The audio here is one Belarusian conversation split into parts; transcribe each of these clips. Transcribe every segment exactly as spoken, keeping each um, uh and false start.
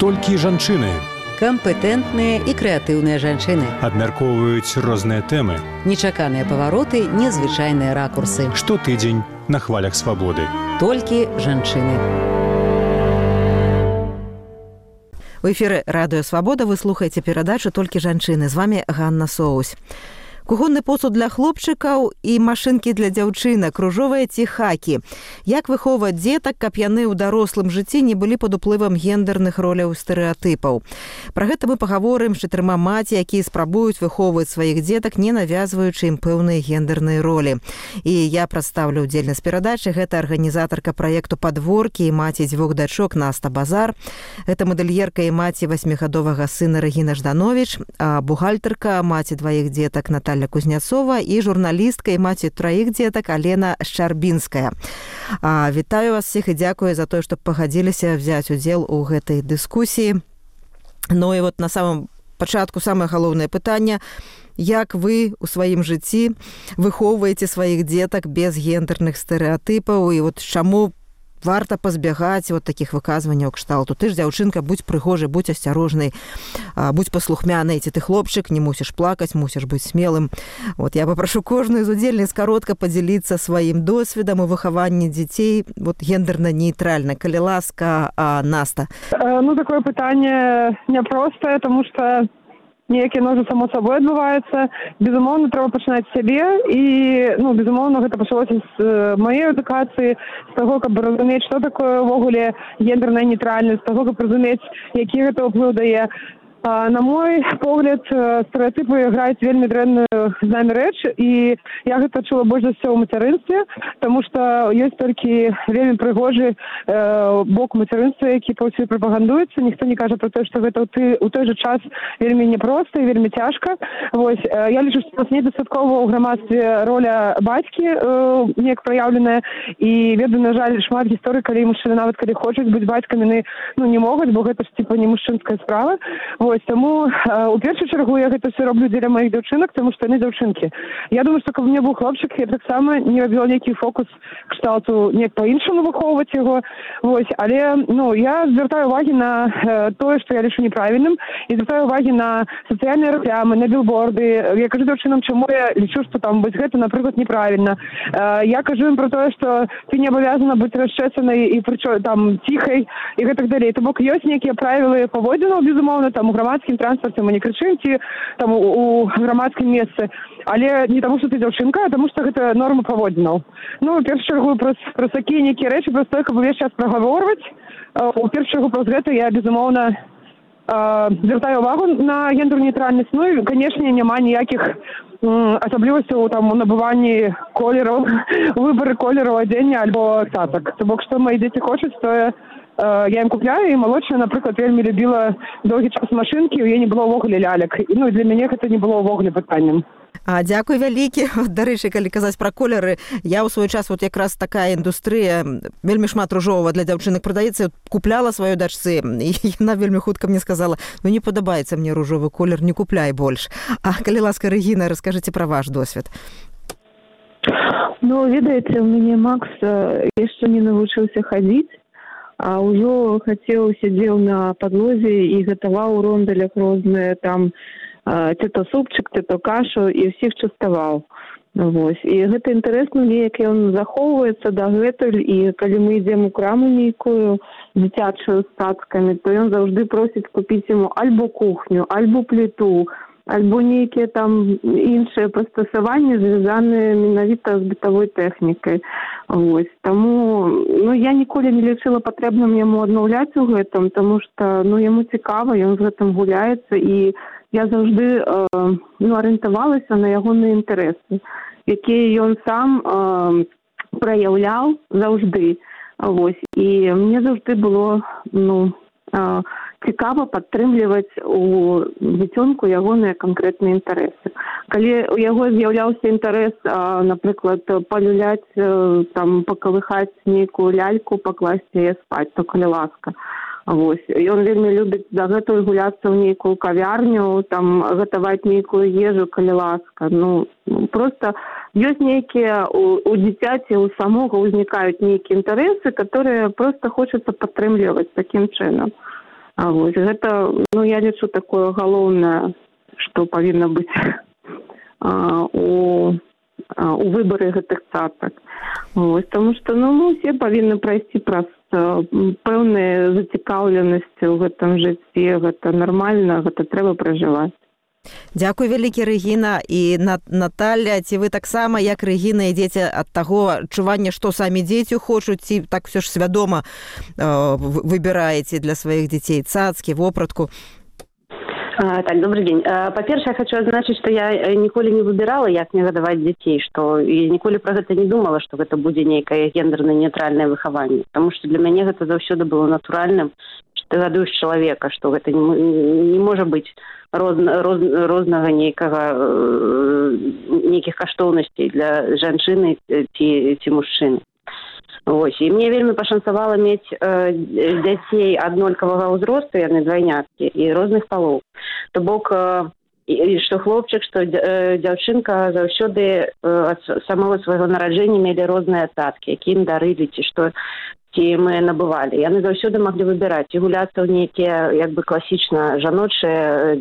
Толькі жанчыны. Кампетэнтныя і крэатыўныя жанчыны. Абмяркоўваюць розныя тэмы. Нечаканыя павароты, незвычайныя ракурсы. Штотыдзень на хвалях свабоды. Толькі жанчыны. У эфіры Радыё Свабода вы слухаеце перадачу «Толькі жанчыны». З вами Ганна Соусь. Кухонны посуд для хлопчыкаў і машынкі для дзяўчынак, кружовыя ці хакі. Як выхоўваць дзетак, каб яны ў дарослым жыцці не былі пад уплывам гендерных роляў і стэрэатыпаў. Пра гэта мы пагаворым з чатырма маці, якія спрабуюць выхоўваць сваіх дзетак, не навязваючы ім пэўныя гендерныя ролі. І я прадстаўлю ўдзельнасць перадачы. Гэта арганізатарка праекту «Падворкі» і маці дзвюх дачок Наста Базар. Гэта мадэльерка і маці васьмігадовага сына Рэгіна Жданович, а бухгалтарка, маці дваіх дзетак Наталья Кузняцова і журналістка і маці траіх дзетак Алена Шчарбінская. А, вітаю вас всіх і дзякую за тое, што пагадзіліся взяць удзел у гэтай дыскусіі. Ну і вот на самом пачатку самае галоўнае пытанне: як вы у сваім жыцці выхоўваеце сваіх дзетак без гендерных стэрэатыпаў, і вот чаму варта пазбягаць вот такіх выказванняў кшталту: ты ж дзяўчынка, будь прыгожай, будь асцярожнай, будь паслухмянай, ці ты хлопчык, не мусіш плакаць, мусіш быць смелым. Вот я папрашу кожную з удзельніц каротка падзяліцца сваім досведам у выхаванні дзяцей вот гендерна-нейтральна. Калі ласка, Наста. Ну, такое пытанне няпростае, тому што неяк яно ўжо само сабой адбываецца. Безумоўна, трэба пачынаць з сябе, і, ну, безумоўна, гэта пачалося з маёй адукацыі, з таго, каб разумець, што такое ўвогуле гендерная нейтральнасць, з таго, каб разумець, які гэта ўплыў дае. На мой погляд, стэрэатыпы граюць вельмі дрэнную з намі рэч, і я гэта чула больш за ўсё ў мацярынстве, таму што ёсць толькі вельмі прыгожы э, бок мацярынства, які паўсюль прапагандуецца. Ніхто не кажа пра тое, што гэта ў, ў той жа час вельмі няпроста і вельмі цяжка. Вось, э, я лічу, што у нас недастаткова ў грамадстве роля бацькі э, неяк праяўленая, і ведаю, на жаль, шмат гісторый, калі мужчыны, нават калі хочуць быць бацькамі, яны, ну, не могуць, бо гэта ж типа не мужчынская справа. Вось, таму э, у першую чаргу я гэта все роблю дзеля маіх дзяўчынак, таму што яны дзяўчынкі. Я думаю, што каб у меня быў хлопчык, я таксама не рабіла нейкі фокус кшталту неяк па-іншаму выхоўваць яго. Вось, але, ну, я звяртаю увагі на э, тое, што я лічу неправільным, і звяртаю увагі на сацыяльныя рэкламы, на білборды. Я кажу дзяўчынам, чаму я лічу, што там быць гэта, напрыклад, неправільна. Э, я кажу ім пра тое, што ты не абавязана быць расчэсанай і прычо там ціхай і гэтак далей. То бок ёсць нейкія правілы паводзінаў, безумоўна, там у грамадскім транспарце мы не крычым, ці там у, у грамадскім месцы, але не таму, што ты дзяўчынка, а таму, што гэта норма паводзінаў. Ну, у першую чаргу праз, праз такія нейкія рэчы, праз тое, каб увесь час прагаворваць. У першую чаргу праз гэта я, безумоўна, звяртаю увагу на гендер-нейтральнасць. Ну і, канешне, няма ніякіх асаблівасцяў там у набыванні колераў, выбары колераў адзення альбо цацак. То бок, што мои дзеці хочуць, то я ім купляю, і малодшая, напрыклад, вельмі любіла доўгі час машынкі, у яе не было ўвогуле лялек. Ну, і для мяне гэта не было ўвогуле пытаннем. А, дзякуй вялікі. Дарэчы, калі казаць пра колеры, я ў свой час вот якраз такая індустрыя, вельмі шмат ружовага для дзяўчынак прадаецца, купляла сваёй дачцы, і яна вельмі хутка мне сказала: ну, не падабаецца мне ружовы колер, не купляй больш. А калі ласка, Рэгіна, раскажыце пра ваш досвед. Ну, ведаеце, у мяне Макс яшчэ не навучыўся хадзіць, а ўжо хацеў, сядзеў на падлозе і гатаваў у рондалях розныя там ці то супчык, ці то кашу, і ўсіх частаваў. Вось. І гэта інтарэсна, неяк ён захоўваецца дагэтуль, і калі мы ідзем у краму нейкую дзіцячую з цацкамі, то ён заўжды просіць купіць яму альбо кухню, альбо пліту, альбо нейкія там іншыя прыстасаванні, звязаныя менавіта з бытавой тэхнікай. Вось. Таму, ну, я ніколі не лічыла патрэбным яму адмаўляць у гэтым, таму што, ну, яму цікава, ён з гэтым гуляецца, і я заўжды э, ну, арыентавалася на ягоныя інтарэсы, якія ён сам э, праяўляў заўжды. Вось. І мне заўжды было, ну, э, цікава падтрымліваць у дзіцёнку ягоныя канкрэтныя інтарэсы. Калі у яго з'яўляўся інтарэс, а, напрыклад, палюляць, там, пакалыхаць нейкую ляльку, пакласці яе спаць, то калі ласка. Вось. Ён вельмі любіць дагэтуль гуляцца ў нейкую кавярню, там, гатаваць нейкую ежу, калі ласка. Ну, проста ёсць нейкія, у, у дзіцяці, у самога ўзнікаюць нейкія інтарэсы, которые проста хочацца падтрымліваць такім чынам. А вось гэта, ну, я лічу такое галоўнае, што павінна быць а, у, а, у выбары гэтых цацак. Вось, таму што, ну, мы ўсе павінны прайсці праз а, пэўныя зацікаўленасці ў гэтым жыцці. Гэта нармальна, гэта трэба пражываць. Дзякуй вялікі, Рэгіна. І Наталя, ці вы таксама, як Рэгіна, ідзеце ад таго адчування, што самі дзеці хочуць, ці так все ж свядома э, выбіраеце для сваіх дзяцей цацкі, вопратку? А, так, добрый день. А, по-перше, я хочу отзначить, что я ніколі не выбирала, як мне гадаваць дзяцей, что я ніколі про гэта не думала, что гэта будзе нейкае гендерна-нейтральнае выхаванне. Потому что для мяне гэта заўсёды было натуральным, что ты гадуеш чалавека, что гэта не, не можа быць розна, роз, рознага нейкага, нейкіх каштоўнасцей для жанчыны ці, ці мужчыны. Вось. І мне вельмі пашанцавала мець э, дзяцей аднолькавага ўзросту, яны двайняткі, і розных палоў. То бок, э, і, што хлопчык, што э, дзяўчынка заўсёды э, ад самого свайго нараджэння мелі розныя таткі, які ім дарылі, ці што ці мы набывалі. Яны заўсёды маглі выбіраць і гуляцца ў нейкія, як бы класічна, жаночыя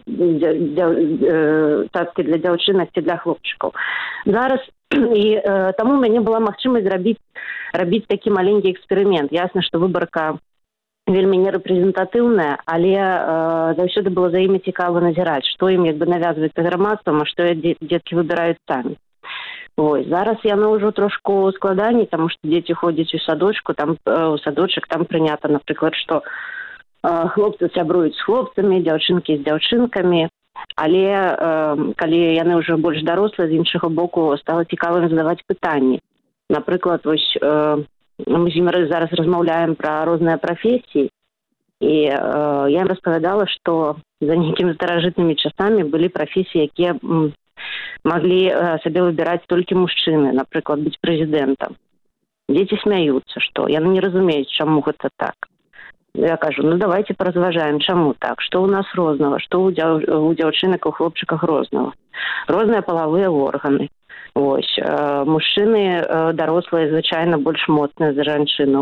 э, таткі для дзяўчынак ці для хлопчыкаў. Зараз і э, таму ў мяне была магчымасць зрабіць рабіць такі маленькі эксперымент. Ясна, што выбарка вельмі нерэпрэзентатыўная, але э, заўсёды было за імі цікава назіраць, што ім як бы навязваецца грамадствам, а што дзеткі выбіраюць самі. Ось. Зараз яно ўжо трошку складаней, таму што дзеці ходзяць у садочку, там э, у садочак там прынята, напрыклад, што э, хлопцы сябруюць з хлопцамі, дзяўчынкі з дзяўчынкамі, але э, калі яны ўжо больш дарослыя, з іншага боку стала цікавым задаваць пытанні. Напрыклад, вось э, мы з ім зараз размаўляем пра розныя прафесіі, і э, я ім распавядала, што за нейкімі старажытнымі часамі былі прафесіі, якія м, маглі э, сабе выбіраць толькі мужчыны, напрыклад, быць прэзідэнтам. Дзеці смяюцца, што яны не разумеюць, чаму гэта так. Я кажу, ну давайте паразважаем, чаму так, што ў нас рознага, што ў, дзяў, у дзяўчынак, у хлопчыках рознага. Розныя палавыя органы. Ось, э, мужчыны э, дарослыя звычайна больш моцныя за жанчыну.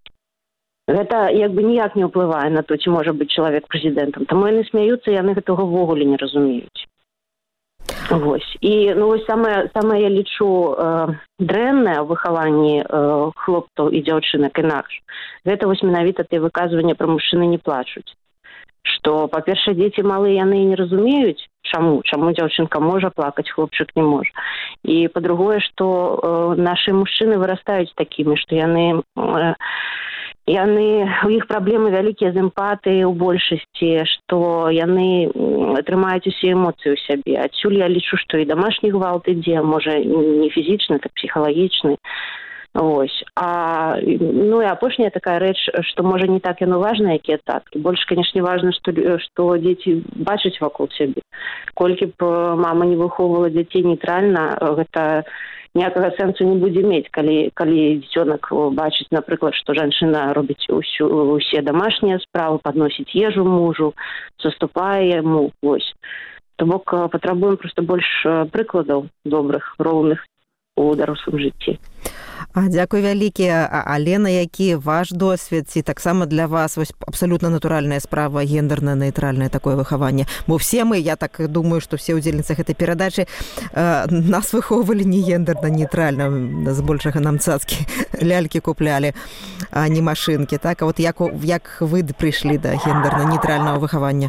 Гэта як бы ніяк не ўплывае на то, ці можа быць чалавек прэзідэнтам. Таму яны смяюцца, яны гэтага ўвогуле не разумеюць. Вось. І ну, вось самае, самае я лічу э, дрэннае ў выхаванні э, хлопцаў і дзяўчынак інакш. Гэта вось менавіта тыя выказванні пра мужчыны не плачуць. Што, па-першае, дзеці малыя, яны не разумеюць, чаму, чаму дзяўчынка можа плакаць, хлопчык не можа. І па-другое, што э, нашы мужчыны вырастаюць такімі, што яны, э, яны, у іх праблемы вялікія з эмпатыяй у большасці, што яны трымаюць усе эмоцыі ў сябе. Адсюль я лічу, што і дамашні гвалт ідзе, можа, не фізічны, так псіхалагічны. Ось. А, ну і апошняя такая рэч, што можа не так яно важна, якія таткі. Больш, канешне, важна, што, што дзеці бачаць вакол сябе. Колькі б мама не выхоўвала дзяцей нейтральна, гэта ніякага сэнсу не будзе мець, калі, калі дзіцёнак бачыць, напрыклад, што жанчына робіць усю, усе дамашнія справы, падносіць ежу мужу, саступае яму. Вось. То бок патрабуем проста больш прыкладаў добрых, роўных у дарослым жыцці. А, дзякуй вялікі. Алена, які ваш досвед, ці таксама для вас вось абсалютна натуральная справа, гендерна-нейтральнае такое выхаванне? Бо все мы, я так думаю, што все удзельніцы гэтай перадачы, э, нас выхоўвалі не гендерна-нейтральна, збольшага нам цацкі, лялькі куплялі, а не машынкі. Так? А вот як, як вы прыйшлі да гендерна-нейтральнага выхавання?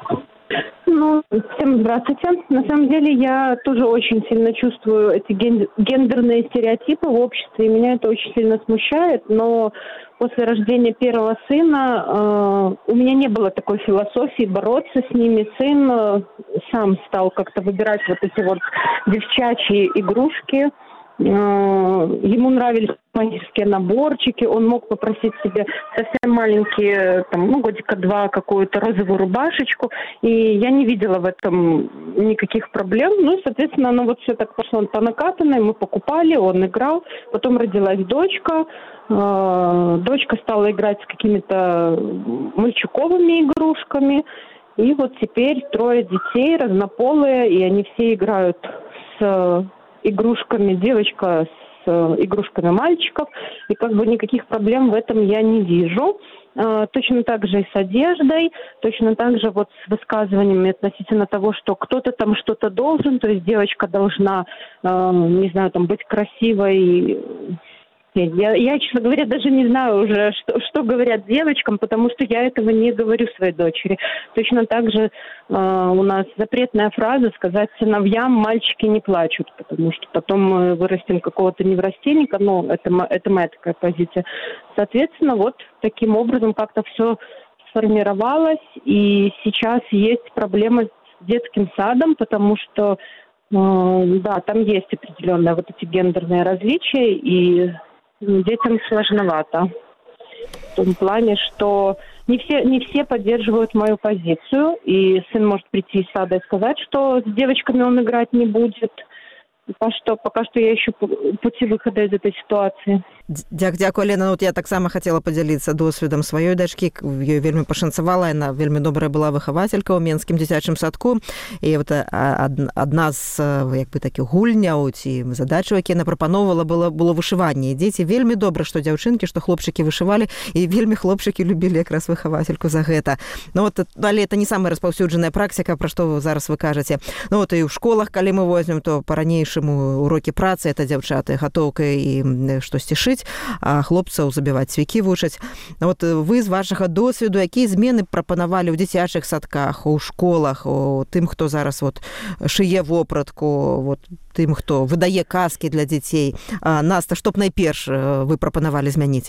Ну, всем здравствуйте. На самом деле я тоже очень сильно чувствую эти гендерные стереотипы в обществе, и меня это очень сильно смущает, но после рождения первого сына э, у меня не было такой философии бороться с ними. Сын э, сам стал как-то выбирать вот эти вот девчачьи игрушки. Ему нравились магические наборчики, он мог попросить себе совсем маленькие, там, ну, годика два, какую-то розовую рубашечку, и я не видела в этом никаких проблем. Ну, и, соответственно, оно вот все так пошло по накатанной, мы покупали, он играл, потом родилась дочка, дочка стала играть с какими-то мальчуковыми игрушками, и вот теперь трое детей разнополые, и они все играют с игрушками. Девочка с игрушками мальчиков, и как бы никаких проблем в этом я не вижу. Точно так же и с одеждой, точно так же вот с высказываниями относительно того, что кто-то там что-то должен, то есть девочка должна, не знаю, там быть красивой. Я, я, честно говоря, даже не знаю уже, что, что говорят девочкам, потому что я этого не говорю своей дочери. Точно так же э, у нас запретная фраза сказать сыновьям «мальчики не плачут», потому что потом мы вырастим какого-то неврастенника, но это, это моя такая позиция. Соответственно, вот таким образом как-то все сформировалось, и сейчас есть проблемы с детским садом, потому что, э, да, там есть определенные вот эти гендерные различия, и детям сложновато. В том плане, что не все, не все поддерживают мою позицию, и сын может прийти из сада и сказать, что с девочками он играть не будет. Пока что, пока что я ищу пути выхода из этой ситуации. Дзяк, дзякуй, Алена. Ну, я таксама хацела падзяліцца досведам сваёй дачкі. Ёй вельмі пашанцавала, яна вельмі добрая была выхавацелька ў менскім дзіцячым садку. І вот адна з як бы такіх гульняў ці задачаў, якія яна прапаноўвала, было, было вышыванне. І дзеці вельмі добра, што дзяўчынкі, што хлопчыкі вышывалі, і вельмі хлопчыкі любілі якраз выхавацельку за гэта. Ну, вот, але это не самая распаўсюджаная практика, пра што зараз вы кажаце. Ну, вот і ў школах, калі мы возьмем, то па-ранейшаму урокі працы, это дзяўчаты гатоўка і штосьці шыць, а хлопцаў забіваць цвікі вучаць. Вот вы з вашага досведу, якія змены прапанавалі ў дзіцячых садках, у школах, у тым, хто зараз вот шые вопратку, вот тым, хто выдае казкі для дзяцей. А, Наста, што б найперш вы прапанавалі змяніць?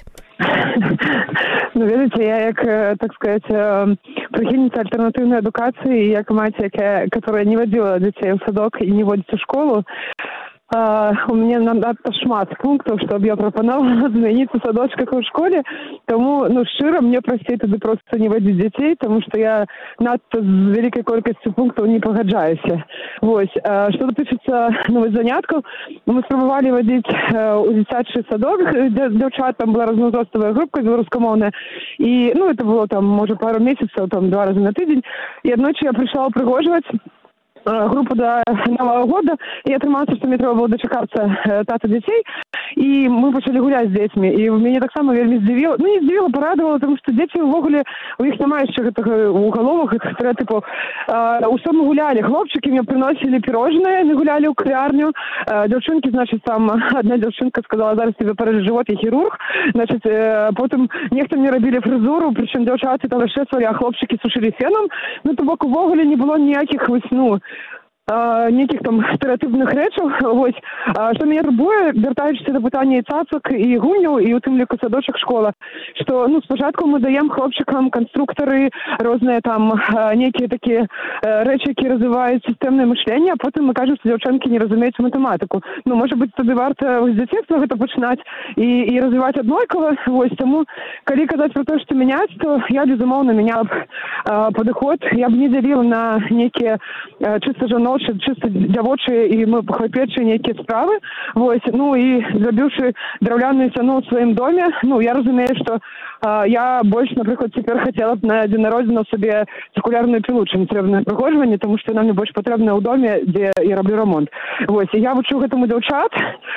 Ну, ведаеце, я як, так сказать, прыхільніца альтэрнатыўнай адукацыі, як маці, которая не вадзіла дзяцей у садок і не водзіць у школу, Uh, у меня надто шмат пунктов, чтобы я пропонувала змянить у садочках у школе. Тому, ну, шчыра, мне прасцей тады просто не водить детей, потому что я надто з великой колькостью пунктов не погоджаюся. Вось. Uh, что датычыцца новых заняткаў, мы спрабавалі водить uh, у дзіцячы садок, дзяўчат, там была разнаўзростовая группа беларускамоўная, и, ну, это было там, может, пару месяцев, там, два раза на тыдзень, и аднойчы я пришла упрыгожваць группу до Нового года, и атрымалася, што мне трэба было дачакацца тата дзяцей, і мы пачалі гуляць з дзецьмі, і мяне таксама вельмі здзівіла, ну не здзівіла, парадавала, тому што дзеці ўвогуле, у іх няма яшчэ гэтага ў галовах іх стэрэатыпаў. Усё мы гулялі, хлопчыкі мне прыносілі пірожнае, мы гулялі ў кавярню, дзяўчынкі, значыць, там адна дзяўчынка сказала, зараз тебе парэжа жывот, я хірург, значыць, потым нехта мне рабілі фрызуру, прычым дзяўчаты там расчэсвалі, а хлопчыкі сушылі фенам, ну то бок увогуле не было ніякіх вось, ну, Uh, нейкіх там стэрэатыпных рэчаў. Вось. Uh, што мяне турбуе, вяртаючыся да пытання і цацак, і гульняў, і у тым ліку садочак, школа, што, ну, спачатку мы даем хлопчыкам канструктары, розныя там uh, нейкія такія uh, рэчы, якія развіваюць сістэмнае мышленне, а потым мы кажам, што дзяўчынкі не разумеюць матэматыку. Ну, можа быць, тады варта з дзяцінства гэта пачынаць і, і развіваць аднолькава. Вось. Таму, калі казаць пра тое, што мяняць, то я, безумоўна, мяняла б uh, падыход. Я б не дзяліла на нейкія uh, чыста жаночыя, чисто дзявочыя і мы хлапечыя нейкія справы. Вось. Ну і зрабіўшы драўляную сцяну ў сваім доме, ну я разумею, што а, я больш, напрыклад, цяпер хацела б на дзень народзінаў сабе цыркулярную пілу, чым трэбнае прыгожванне, тому што яна мне больш патрэбная ў доме, дзе я раблю рамонт. Вось. І я вучу гэтаму дзяўчат,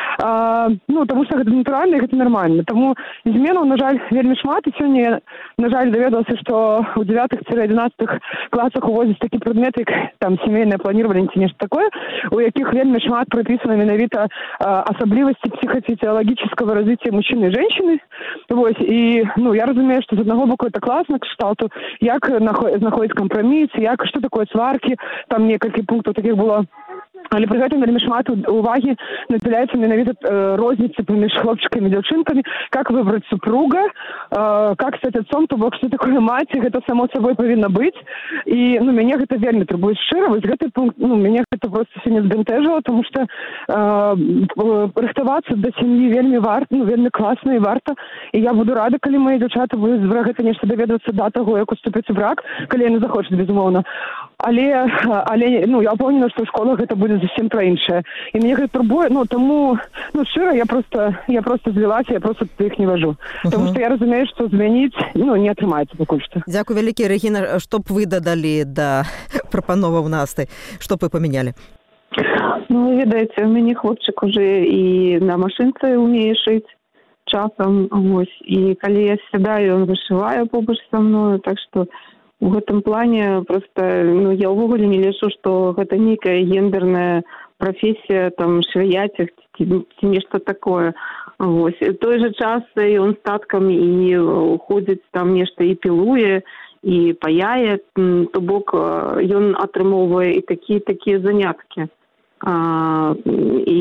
а, ну таму што гэта натуральна і гэта нармальна. Таму зменаў, на жаль, вельмі шмат, і сёння я, на жаль, даведалася, што ў дзевятых-адзінаццатых класах уводзяць такі прадмет, як там сямейнае планирование ці нешта такое, у якіх вельмі шмат прапісана менавіта асаблівасці псіхафізіалагічнага развіцця мужчыны і женщины. Вось. І, ну, я разумею, што з аднаго боку это класна, кшталту, як знаходзіць кампраміс, як, што такое сваркі, там некалькі пунктаў такіх было. Але пры гэтым вельмі шмат увагі надзяляецца менавіта розніцы паміж хлопчыкамі і дзяўчынкамі, как выбраць супруга, как стаць отцом, то бок, што такое маці, гэта само сабой павінна быць. І, ну, мяне гэта вельмі турбуе шчыра. Вось гэты пункт, ну, мяне гэта проста сёння збянтэжыла, тому што э, рыхтавацца да сям'і вельмі варта, ну, вельмі класна і варта. І я буду рада, калі мои дзяўчаты будуць пра гэта нешта даведвацца да таго, як уступіць у брак, калі яны захочуць, безумоўна. Але, але, ну, я ўпэўнена, што ў школах гэта будзе зусім пра іншае. І мяне гэта турбуе, ну, таму, ну, шчыра, я просто, я просто звілася, я просто іх не важу. Uh-huh. Таму што я разумею, што змяніць, ну, не атрымаецца пакуль што. Дзякуй вялікі, Рэгіна. Што б вы дадалі да прапановаў Насты? Што б вы памянялі? Ну, ведаеце, у мяне хлопчык уже і на машынцы умее шыць часам, вось, і калі я сядаю, ён вышывае побач са мною, так што у гэтым плане просто, ну, я ўвогуле не лічу, што гэта нейкая гендерная прафесія, там, швяяцік ці, ці нешта такое. Вось. І той же час ён з таткам і ходзіць там нешта і пілуе, і паяе, то бок ён атрымоўвае і такія такія заняткі. А, і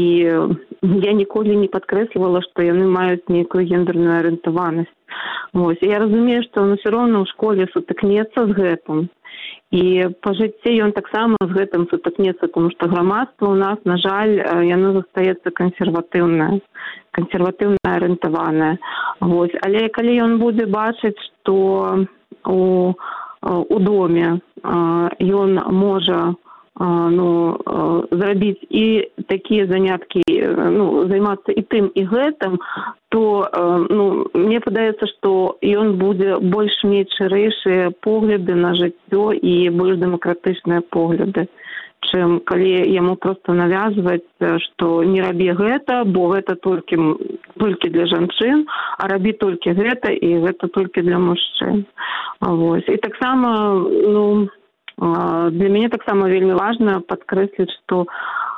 я ніколі не падкрэслівала, што яны маюць нейкую гендерную арыентаванасць. Вось. І я разумею, што он ўсё роўна ў школе сутыкнецца з гэтым. І па жыцці ён таксама з гэтым сутыкнецца, тому што грамадства ў нас, на жаль, яно застаецца кансерватыўнае, кансерватыўна арыентаванае. Вось. Але калі ён будзе бачыць, што у, у доме ён можа ну, зрабіць і такія заняткі, ну, займацца і тым, і гэтым, то ну, мне падаецца, што ён будзе больш мець шырэйшыя погляды на жыццё і больш дэмакратычныя погляды, чым калі яму проста навязваць, што не рабі гэта, бо гэта толькі, толькі для жанчын, а рабі толькі гэта, і гэта толькі для мужчын. Вось. І таксама, ну, для мяне таксама вельмі важна падкрэсліць, што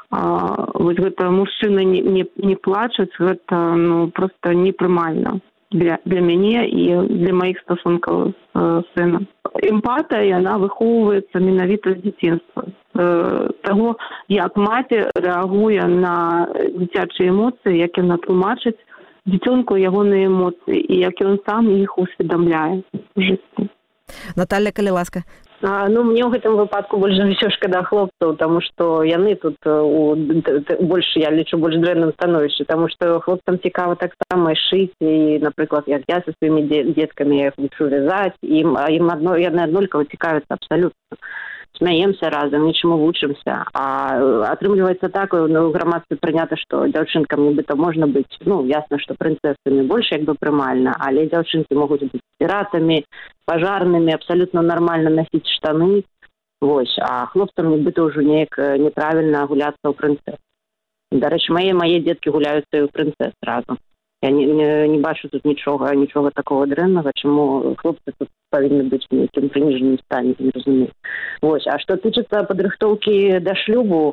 а, вось гэта мужчыны не, не, не плачуць, гэта ну, проста непрымальна для, для мяне і для маіх стасункаў з сынам. Эмпатыя, яна выхоўваецца менавіта з дзяцінства. З таго, як маці рэагуе на дзіцячыя эмоцыі, як яна тлумачыць дзіцёнку ягоныя эмоцыі і як ён сам іх усведамляе ў жыцці. Наталья, калі ласка. А, ну, мне ў гэтым выпадку больш за ўсё шкада хлопцаў, таму што яны тут у больш, я лічу, больш дрэнным становішчы, таму што хлопцам цікава таксама шыць, і, напрыклад, як я са сваімі дзеткамі, я іх вучу вязаць, ім, ім адно, яны аднолькава цікавяцца абсалютна. Смяемся разам, нічаму вучымся. А атрымліваецца так, ну, у грамадстве прынята, што дзяўчынкам нібыта можна быць, ну, ясна, што прынцэсамі больш як бы прымальна, але дзяўчынкі могуць быць піратамі, пажарнымі, абсалютна нармальна насіць штаны. Вось. А хлопцам нібыта ўжо неяк неправільна гуляцца ў прынцэс. Дарэчы, мае мае дзеткі гуляюцца і ў прынцэс разам. Я не, не, не бачу тут нічога, нічога такого дрэннага, чаму хлопцы тут павінны быць в нейкім прыніжаным стане, не разумею. Вось. А што тычыцца падрыхтоўкі да шлюбу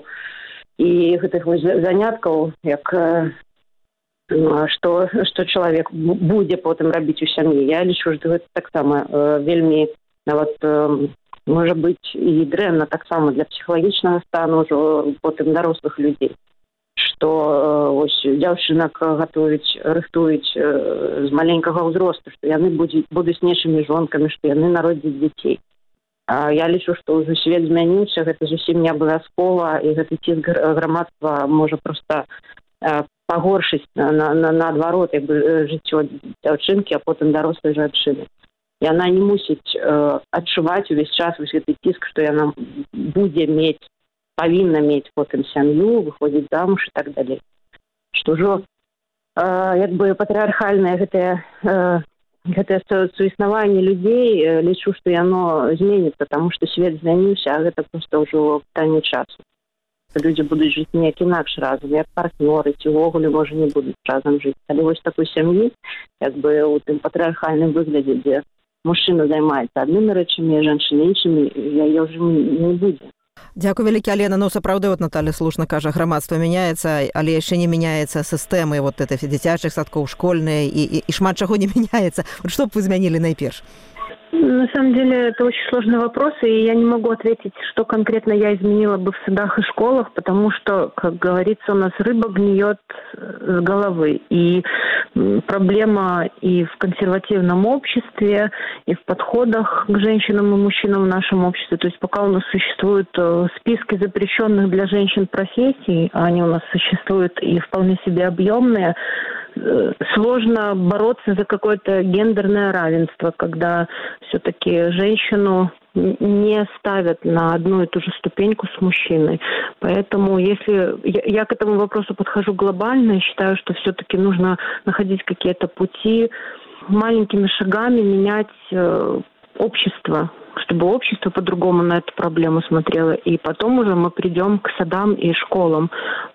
і гэтых заняткаў, як што, што чалавек будзе потым рабіць у сям'і, я лічу, што гэта таксама э, вельмі нават э, можа быць і дрэнна таксама для псіхалагічнага стану ўжо потым дарослых людзей. Што ось, дзяўчынак гатуюць, рыхтуюць э, з маленькага ўзросту, што яны будуць, будуць нечымі жонкамі, што яны народзяць дзяцей. А я лічу, што ўжо свет змяніўся, гэта зусім не абавязкова, і гэты ціск грамадства можа проста э, пагоршыць на, на, на, наадварот як бы, жыццё дзяўчынкі, а потым дарослай жанчыны. Яна не мусіць э, адчуваць увесь час вось гэты ціск, што яна будзе мець, павінна мець потым сям'ю, выходзіць замуж і так далей. Што ўжо э, як бы патрыархальнае гэтае, э, гэтае суіснаванне людзей, э, лічу, што яно зменіцца, таму што свет змяніўся, а гэта проста ўжо пытанне часу. Людзі будуць жыць неяк інакш разам, як партнёры, ці ўвогуле, можа, не будуць разам жыць. Але вось такой сям'і, як бы ў тым патрыархальным выглядзе, дзе мужчына займаецца аднымі рэчамі, жанчына іншымі, яе ўжо не будзе. Дзякуй вялікі, Алена. Ну, сапраўды, вот Наталья слушна кажа, грамадства мяняецца, але яшчэ не мяняецца сістэмы вот этой дзіцячых садкоў, школьныя, і, і, і шмат чаго не мяняецца. Вот што б вы змянілі найперш? На самом деле это очень сложный вопрос, и я не могу ответить, что конкретно я изменила бы в садах и школах, потому что, как говорится, у нас рыба гниет с головы. И проблема и в консервативном обществе, и в подходах к женщинам и мужчинам в нашем обществе. То есть пока у нас существуют списки запрещенных для женщин профессий, а они у нас существуют и вполне себе объемные, сложно бороться за какое-то гендерное равенство, когда все-таки женщину не ставят на одну и ту же ступеньку с мужчиной. Поэтому если я, я к этому вопросу подхожу глобально и считаю, что все-таки нужно находить какие-то пути, маленькими шагами менять э, общество, чтобы общество по-другому на эту проблему смотрело. И потом уже мы придем к садам и школам.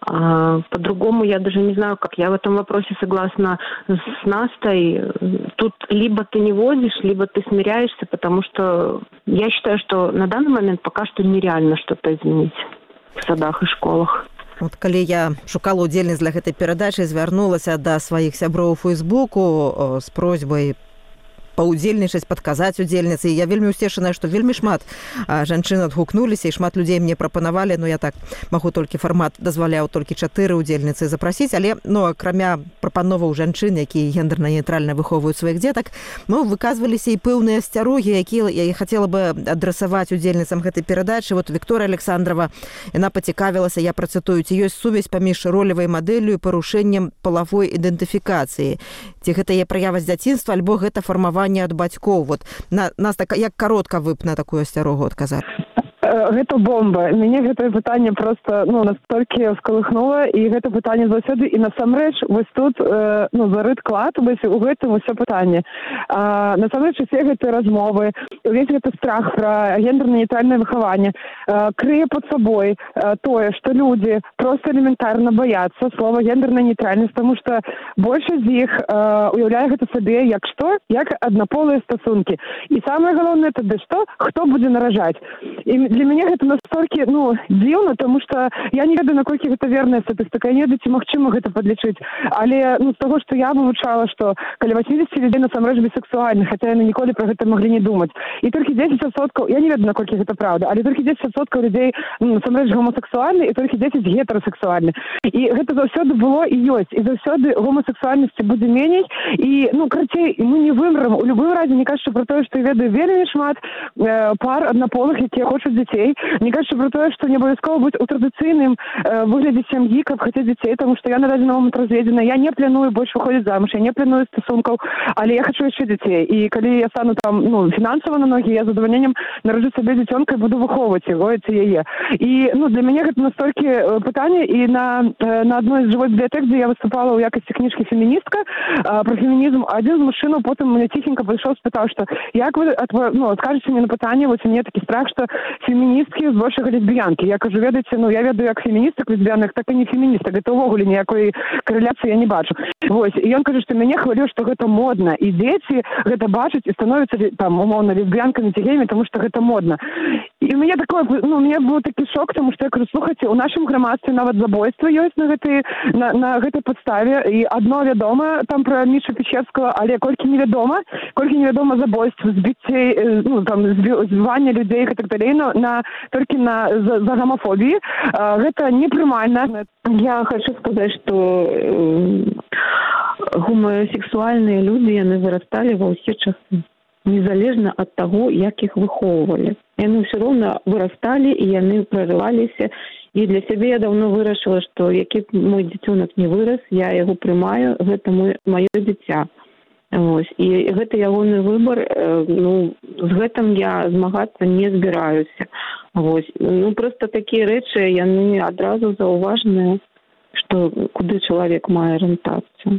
А, по-другому я даже не знаю, как. Я в этом вопросе согласна с Настей. Тут либо ты не возишь, либо ты смиряешься, потому что я считаю, что на данный момент пока что нереально что-то изменить в садах и школах. Вот калі я шукала удзельніц для гэтай перадачы, звярнулася да сваіх сяброў у Фейсбуку з просьбай паўдзельнічаць, падказаць удзельніцы. Я вельмі ўцешаная, што вельмі шмат жанчын адгукнуліся і шмат людзей мне прапанавалі. Ну, я так магу толькі фармат дазваляў толькі чатыры удзельніцы запрасіць, але ну, акрамя прапановаў жанчын, якія гендэрна-нейтральна выхоўваюць сваіх дзетак, мы выказваліся і пэўныя асцярогі, якія я хацела бы адрасаваць удзельніцам гэтай перадачы. Вот Вікторыя Александрова, яна пацікавілася, я працытую, ці ёсць сувязь паміж ролевай мадэллю і парушэннем палавой ідэнтыфікацыі. Ці гэта є праява з дзяцінства, альбо гэта фармаванне ад бацькоў. Вот на нас так як каротка вы б на такую асцярогу адказалі? Гэта бомба. Мяне гэтае пытанне просто ну, настолькі скалыхнула, і гэта пытанне заўсёды. І насамрэч вось тут э, ну, зарыт клад вось у гэтым усё пытанне. А, насамрэч усе гэтыя размовы, увесь гэты страх пра гендэрна-нейтральнае выхаванне э, крые пад сабой э, тое, што людзі проста элементарна баяцца слова гендэрная нейтральнасць, таму што большасць з іх э, уяўляе гэта сабе як што? Як аднаполыя стасункі. І самае галоўнае тады што? Хто будзе наражаць? І для мяне гэта настолькі ну, дзіўна, тому што я не ведаю, наколькі гэта верная статыстыка. Я не ведаю, ці магчыма гэта падлічыць. Але ну, з таго, што я вывучала, што каля восемьдесят людзей насамрэч бісексуальных, хаця яны ніколі пра гэта маглі не думаць. І толькі дзесяць адсоткаў, я не ведаю, наколькі гэта праўда, але толькі дзесяць адсоткаў людзей ну, насамрэч гомасексуальны і толькі дзесяць гетэрасексуальны. І гэта заўсёды было і ёсць. І заўсёды гомасексуальнасці будзе меней. І ну, карацей, мы не вымрам. У любым разе, не кажучы пра тое, што я ведаю вельмі шмат э, пар аднаполых, якія хочуць дзяцей. Не кажучы пра тое, што не абавязкова быць у традыцыйным э, выглядзе сям'і, каб хацець дзяцей, таму што я на дадзены момант разведзена. Я не планую больш выходзіць замуж, я не планую стасункаў, але я хачу яшчэ дзяцей. І калі я стану там ну, фінансава на ногі, я з задавальненнем нараджу сабе дзіцёнка і буду выхоўваць яго ці яе. І ну, для мяне гэта настолькі э, пытанне. І на, э, на адной з жывой бібліятэк, дзе я выступала ў якасці кніжкі «Феміністка» э, пра фемінізм, адзін з мужчынаў потым мне ціхенька прыйшоў, спытаў, што як вы ну, адкажаце мне на пытанне, вось у мяне такі страх, што феміністкі збольшага лесбіянкі. Я кажу, ведаеце, ну я ведаю як феміністак лесбіянак, так і не феміністак. Гэта ўвогуле ніякой карэляцыі я не бачу. Вось. І ён кажа, што мяне хвалюе, што гэта модна. І дзеці гэта бачаць і становяцца там умоўна лесбіянкамі ці геямі, таму што гэта модна. І у мяне такое, ну, у мяне быў такі шок, таму што я кажу, слухайце, у нашым грамадстве нават забойства ёсць на гэтай на, на гэтай падставе. І адно вядома там пра Мішу Печерскага, але колькі невядома, колькі невядома забойств, збіццей, ну там збівання людзей і так далей на, на толькі на за, за гомофобіі. Гэта непрымальна. Я хочу сказаць, што э, гомосексуальныя людзі, яны вырасталі ва ўсе часы, незалежна ад таго, як іх выхоўвалі. Яны ўсё роўна вырасталі і яны прарываліся. І для сябе я даўно вырашыла, што які мой дзіцёнак не вырас, я яго прымаю, гэта мой, маё дзіця. Вось. І гэта ягоны выбар, э, ну, з гэтым я змагацца не збіраюся. Вось. Ну, проста такія рэчы, яны адразу заўважныя, што куды чалавек мае арыентацыю.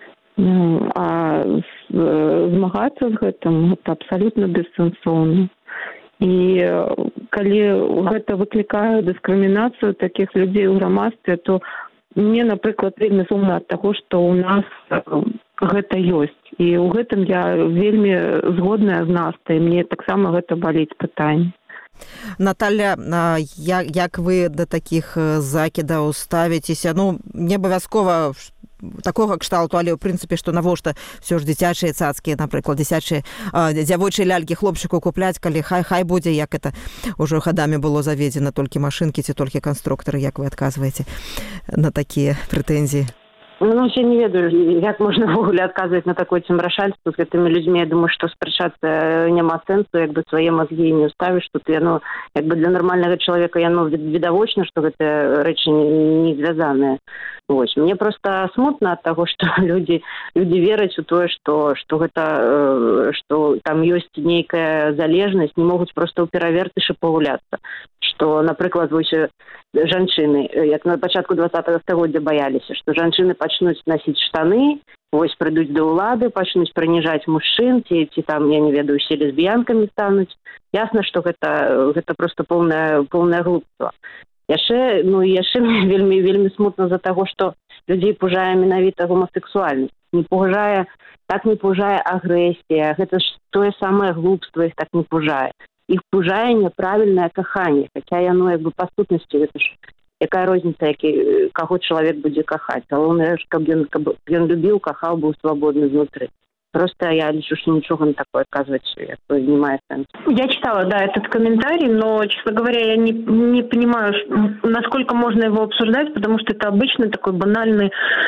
Ну, а змагацца з гэтым гэта абсалютна бессэнсоўна. І калі гэта выклікае дыскрымінацыю такіх людзей у грамадстве, то мне, напрыклад, вельмі сумна ад таго, што ў нас гэта ёсць. І ў гэтым я вельмі згодная з Настай. Мне таксама гэта баліць пытанне. Наталя, як, як вы да такіх закідаў ставіцеся? Ну, не абавязкова такога кшталту, але ў прынцыпе, што навошта ўсё ж дзіцячыя цацкі, напрыклад, дзіцячыя дзявочыя лялькі хлопчыку купляць, калі хай хай будзе, як это ўжо гадамі было заведзена, толькі машынкі ці толькі канструктары, як вы адказваеце на такія прэтэнзіі? Ну, я не ведаю, як можна ввогуле адказваць на такое цемрашальство з гэтымі людзьмі. Я думаю, што спрачацца няма сэнсу, як бы свае мазгі не ўставіш. Тут яно, як бы для нармальнага чалавека яно відавочна, што гэтыя рэчы не, не звязаныя. Вось. Мне просто смутна ад таго, што людзі людзі вераць у тое, што што гэта э, што там ёсць нейкая залежнасць, не могуць проста ў перавертышы пагуляцца. Што, напрыклад, вось жанчыны, як на пачатку двадцатага стагоддзя баяліся, што жанчыны пачнуць насіць штаны, вось прыйдуць да ўлады, пачнуць прыніжаць мужчын, ці, ці там, я не ведаю, усе лесбіянкамі стануць. Ясна, што гэта, гэта проста поўнае, поўнае глупства. Яшчэ, ну, яшчэ вельмі, вельмі смутна за таго, што людзей пужае менавіта гомасексуальнасць. Не пужае, так не пужае агрэсія. Гэта ж тое самае глупства іх так не пужае. Іх пужае няправільнае каханне, хаця яно, як бы, па сутнасці, гэта ж якая розніца, які, каго чалавек будзе кахаць. Галоўнае, каб ён, каб ён любіў, кахаў, быў свабодны знутры. Просто я лечу, что ничего на такое оказывать не имеет сенса. Я читала, да, этот комментарий, но, честно говоря, я не, не понимаю, насколько можно его обсуждать, потому что это обычно такой банальный,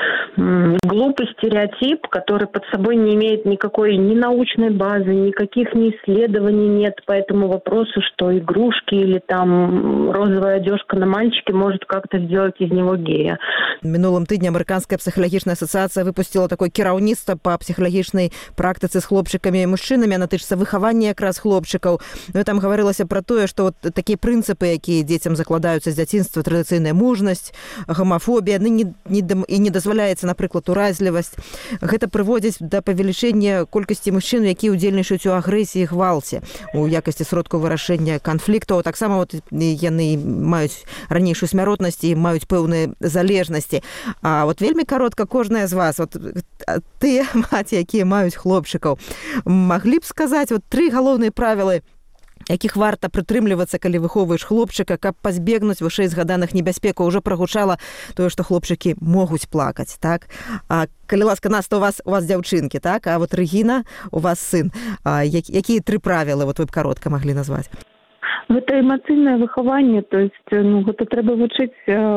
м, глупый стереотип, который под собой не имеет никакой ни научной базы, никаких ни исследований нет по этому вопросу, что игрушки или там розовая одежка на мальчике может как-то сделать из него гея. Мінулым тыдні амерыканская псіхалагічная асацыяцыя выпусціла такое кіраўніцтва па псіхалагічнай практыцы з хлопчыкамі і мужчынамі, яна тычыцца выхавання якраз хлопчыкаў. Ну, там гаварылася пра тое, што вот такія прынцыпы, якія дзецям закладаюцца з дзяцінства, традыцыйная мужнасць, гомафобія, ну, не, не, і не дазваляецца, напрыклад, уразлівасць. Гэта прыводзіць да павелічэння колькасці мужчын, якія ўдзельнічаюць у агрэсіі і гвалце у якасці сродкаў вырашэння канфліктаў. Таксама вот яны маюць ранейшую смяротнасць і маюць пэўныя залежнасці. А вот вельмі каротка кожная з вас, вот тыя маці, якія маюць хлопчыкаў, маглі б сказаць вот тры галоўныя правілы, якіх варта прытрымлівацца, калі выхоўваеш хлопчыка, каб пазбегнуць вышэй згаданых небяспекаў. Уже прагучала тое, што хлопчыкі могуць плакаць, так? А калі ласка, Наста, у вас у вас дзяўчынкі, так? А вот Рэгіна, у вас сын. А якія тры правілы вот вы б каротка маглі назваць? Гэта эмацыйнае выхаванне, то есть, ну, гэта трэба вучыць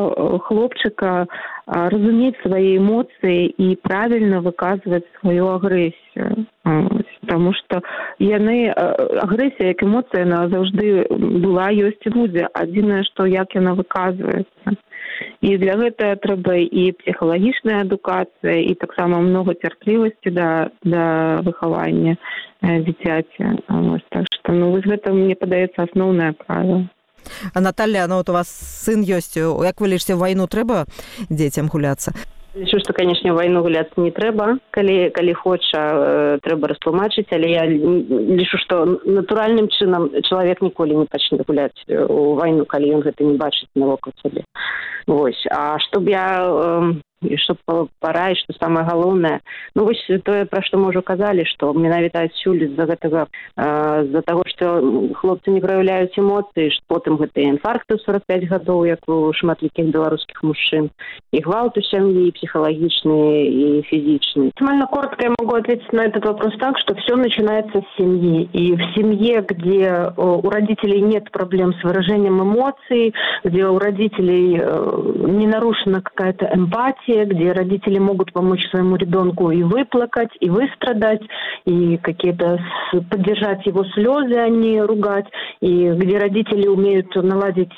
хлопчыка разумець свае эмоцыі і правільна выказваць сваю агрэсію. Таму што яны, агрэсія як эмоцыя, яна заўжды была, ёсць і будзе. Адзінае, што як яна выказваецца. І для гэтага трэба і псіхалагічная адукацыя, і таксама многа цярплівасці да, да выхавання дзіцяці. Так што, ну, вось гэта, мне падаецца, асноўнае правіла. А Наталья, ну, вот у вас сын ёсць, як вы лічыце, вайну трэба дзецям гуляцца? Лічу, што, канешне, вайну гуляцца не трэба, калі, калі хоча, э, трэба растлумачыць, але я лічу, што натуральным чынам чалавек ніколі не пачне гуляць у вайну, калі ён гэта не бачыць навокал сябе. Вось. А што б я, э, што параіць, што самае галоўнае, ну, вось тое, пра што мы ўжо казалі, што менавіта адсюль з-за гэтага, э, з-за таго, што хлопцы не праяўляюць эмоцыі, потым гэтыя інфаркты ў сорок пяць гадоў, як у шматлікіх беларускіх мужчын, і гвалт у сям'і, психологичные и физичные. Максимально коротко я могу ответить на этот вопрос так, что все начинается с семьи. И в семье, где у родителей нет проблем с выражением эмоций, где у родителей не нарушена какая-то эмпатия, где родители могут помочь своему ребенку и выплакать, и выстрадать, и какие-то поддержать его слезы, а не ругать, и где родители умеют наладить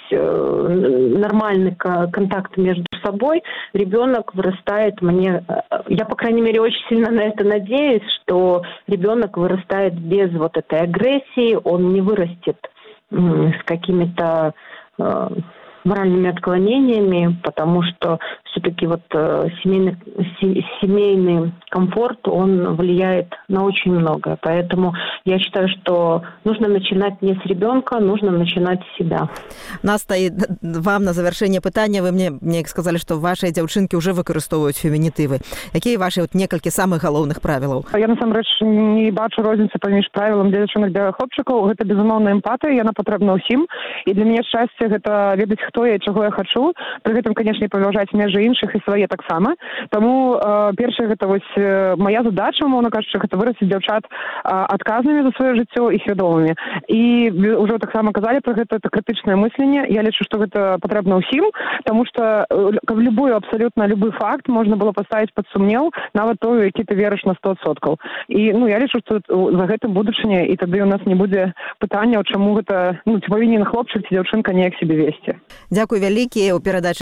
нормальный контакт между собой, ребенок вырастает, мне, я, по крайней мере, очень сильно на это надеюсь, что ребенок вырастает без вот этой агрессии, он не вырастет с какими-то э, моральными отклонениями, потому что все-таки вот э, семейный, се, семейный комфорт, он влияет на очень многое. Поэтому я считаю, что нужно начинать не с ребенка, нужно начинать с себя. Наста, і вам на завершэнне пытання, вы мне, мне сказали, што вашыя дзяўчынкі ўжо выкарыстоўваюць фемінітывы. Якія вашы вот некалькі самых галоўных правілаў? Я насамрэч не бачу розніцы паміж правілам для дзяўчынак для хлопчыкаў. Гэта безумоўна эмпатыя, яна патрэбна ўсім. І для мяне шчасце гэта ведаць, хто я, чаго я хачу. Пры гэтым, канешне, паважаць межы іншых і свае таксама. Таму э, першае гэта вось э, моя задача, умоўна кажучы, гэта вырасціць дзяўчат э, адказнымі за сваё жыццё і свядомымі. І ўжо таксама казалі пра гэта, это крытычнае мысленне. Я лічу, што гэта патрэбна ўсім, таму што э, каб любую, абсалютна любы факт можна было паставіць пад сумнеў, нават той, які ты верыш на сто адсоткаў. І ну я лічу, што за гэтым будучыня, і тады у нас не будзе пытання, чаму гэта, ну ці павінен хлопчык ці дзяўчынка неяк сябе весці. Дзякуй вялікі. У перадачы